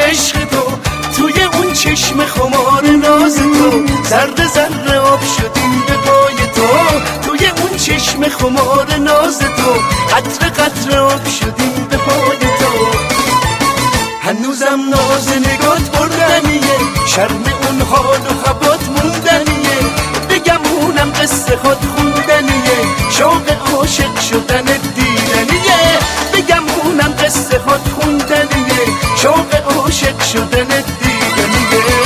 عشق تو، توی اون چشم خمار ناز تو، ذره ذره آب شدیم به پای تو، توی اون چشم خمار ناز تو، قطره قطره آب شدیم به پای تو. هنوزم ناز نگات بردنیه، شرم اون حال و خبات موندنیه، بگمونم قصه خود خوندنیه، شوق عاشق شدن دیدنیه، بگمونم قصه خود خوندنیه، شوق عاشق شدن دیدنیه.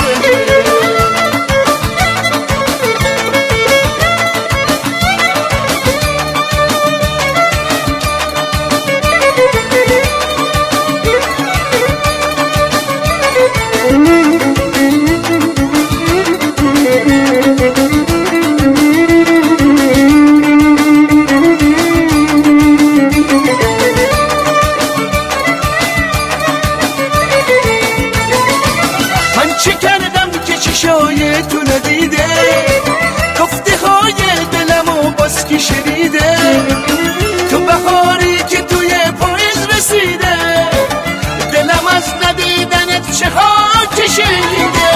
چه کردم که چشای تو ندیده، گفته های دلمو باز کی شنیده، تو بهاری که توی پاییز رسیده، دلم از ندیدنت چه ها کشیده.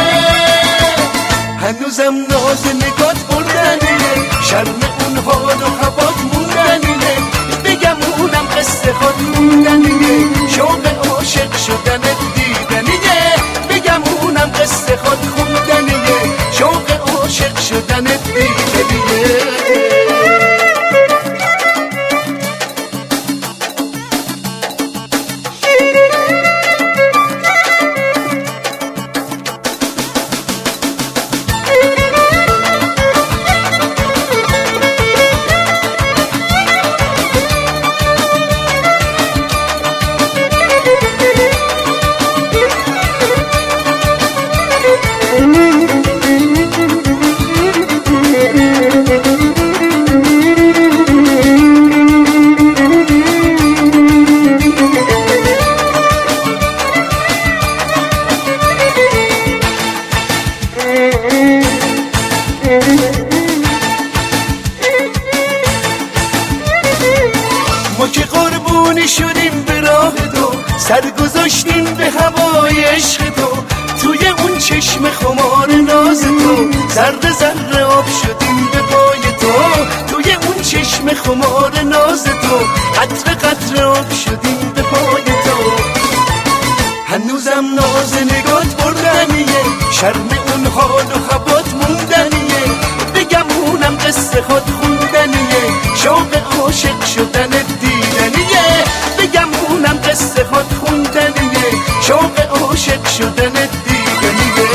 هنوزم ناز نگات بردنیه، شرم اون حال و هوات موندنیه، بگمونم قصه خود موندنیه، شوق عاشق شدنت دیدنیه، بگمونم قصه خود خوندنیه، شوق عاشق شدنت دیدنیه. ما که قربونی شدیم به راه تو، سر گذاشتیم به هوای عشق تو، توی اون چشم خمار ناز تو، ذره ذره آب شدیم به پای تو، توی اون چشم خمار ناز تو، قطره قطره آب شدیم به پای تو. هنوزم ناز نگات بردنیه، شرم اون حال و خبات موندنیه، بگمونم قصه خود خوندنیه، شوق عاشق شدن دیدنیه، بگمونم قصه خود خوندنیه، شوق عاشق شدن دیدنیه.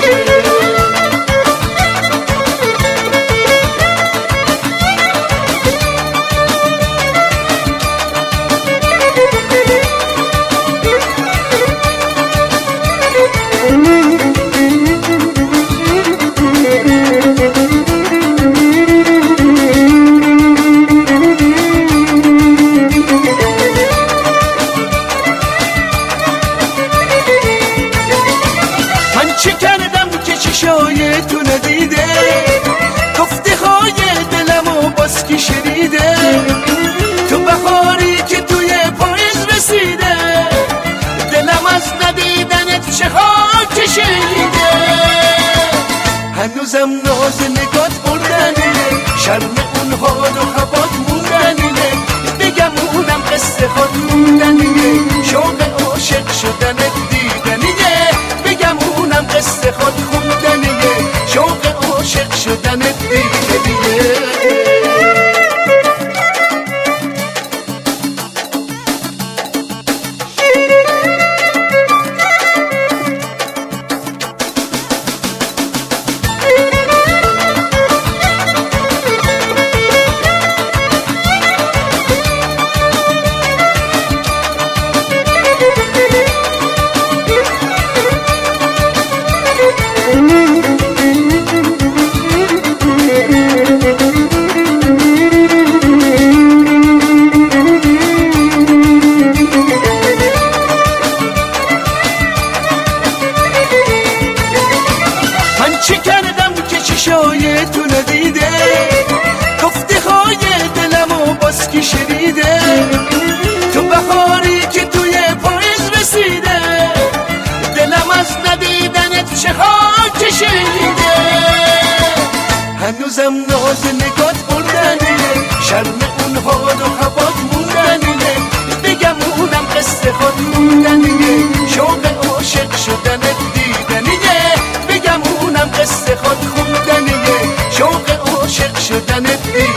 چه کردم که چشای تو ندیده، گفته های دلمو باز کی شنیده، تو بهاری که توی پاییز رسیده، دلم از ندیدنت چه ها کشیده. هنوزم ناز نگات بردنیه، شرم اون حال و هوات موندنیه، بگمونم قصه خود موندنیه، شوق عاشق شدن دیدنیه، بگمونم قصه خود خوندنیه، شوق عاشق شدن دیدنیه. چه کردم که چشای تو ندیده، گفته های دلمو باز کی شنیده، تو بهاری که توی پاییز رسیده، دلم دلم ناز نگات بردنیه، شرم اون حال و هوات موندنیه، بگم اونم قصه خود موندنیه، شوق عاشق شدنت دیدنیه، بگم اونم قصه خود خوندنیه، شوق عاشق شدنت دیدنیه.